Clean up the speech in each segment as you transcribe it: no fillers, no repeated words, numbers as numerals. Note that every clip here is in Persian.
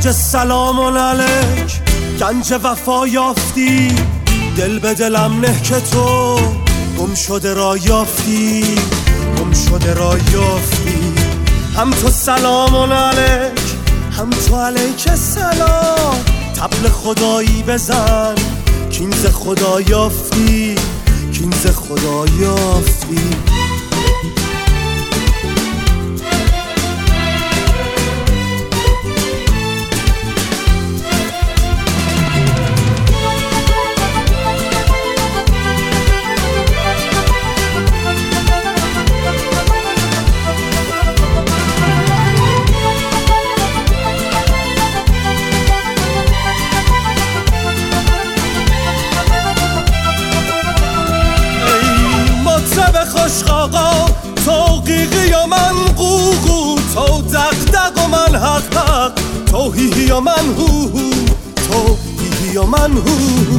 خواجه سلام علیک، گنج وفا یافتی، دل به دلم نه که تو گم شده را یافتی، گم شده را یافتی. هم تو سلام علیک، هم تو علیک سلام، طبل خدایی بزن کین ز خدا یافتی، کین ز خدا یافتی. خوشقاقا تو قیقی و من قوقو، تو دق و من حق، تو هیهی و من هو، تو هیهی و من هو.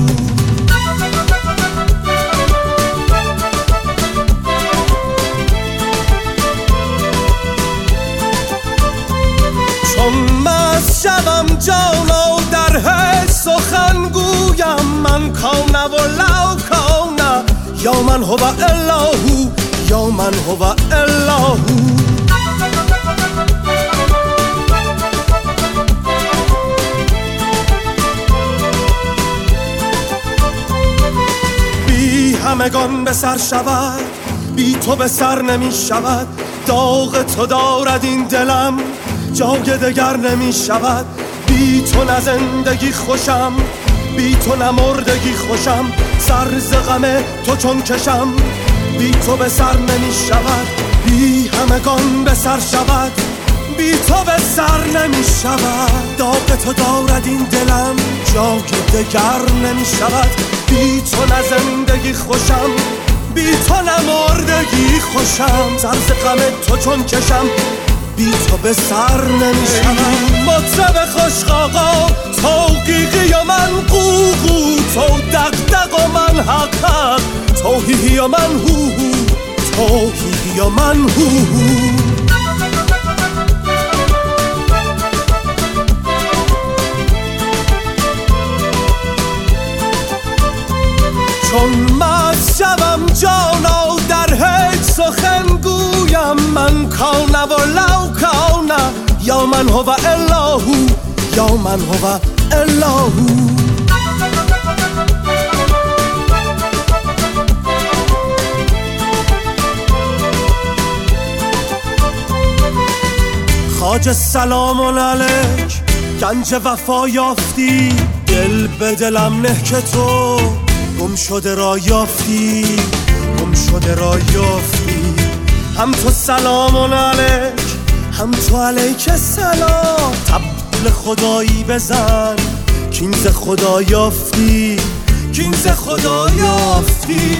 چون مست شوم جانا در هیچ سخن گویم، من کانه و لو کانه یا من هو الهو، یا من هو الهو. بی همگان به سر شود، بی تو به سر نمی شود، داغ تو دارد این دلم جای دگر نمی شود. بی تو نه زندگی خوشم، بی تو نه مردگی خوشم، سر ز غم تو چون کشم بی تو به سر نمی شود. بی همگان به سر شود، بی تو به سر نمی شود، داغ تو دارد این دلم جای دگر نمی شود. بی تو نه زندگی خوشم، بی تو نه مردگی خوشم، سر ز غم تو چون کشم بی تو به سر نمی شود. مطرب خوشقاقا تو قیقی و من قوقو، تو دق و من حق، تو هیهی و من هو، تو هیهی و من هو. چون مست شوم جانا در هیچ سخن گویم، من کانه و لو کانه یا من هو الهو، یا من هو الهو. خواجه سلام علیک، گنج وفا یافتی، دل به دلم نه که تو گم شده را یافتی، گم شده را یافتی. هم تو سلام علیک، هم تو علیک سلام، طبل خدایی بزن کین ز خدا یافتی، کین ز خدا یافتی.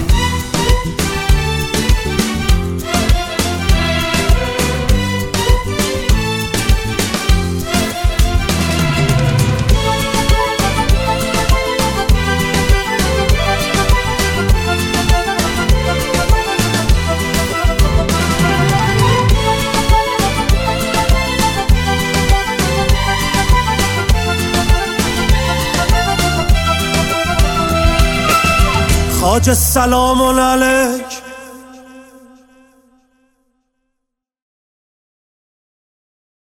خواجه سلام علیک،